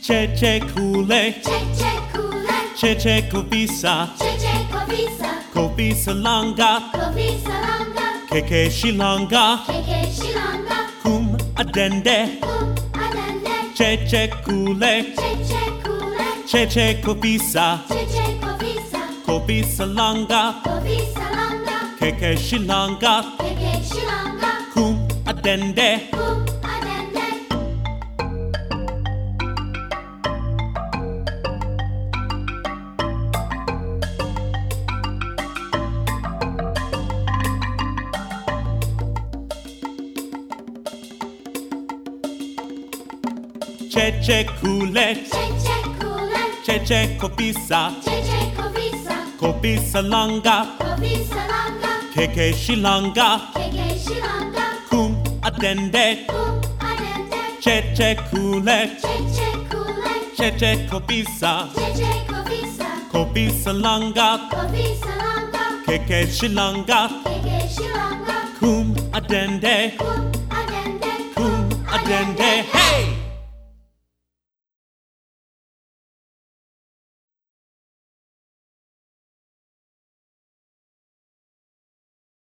Cheche kule, Cheche kule, cheche kobisa, cheche kobisa, kobisa langa, kobisa langa, keke shilanga, keke shilanga, kum adende, adende, cheche kule, cheche kule, cheche kobisa, cheche kobisa, kobisa langa, kobisa langa, keke shilanga, keke shilanga, kum adende. adende. Cheche kule, Cheche kule, cheche kobisa, cheche kobisa, kobisa langa, kobisa langa, keke shilanga, keke shilanga, kum adende. adende. Cheche kule, Cheche kule, cheche kobisa, cheche kobisa, kobisa langa, kobisa langa, keke shilanga, keke shilanga, kum adende, adende. kum adende. Hey!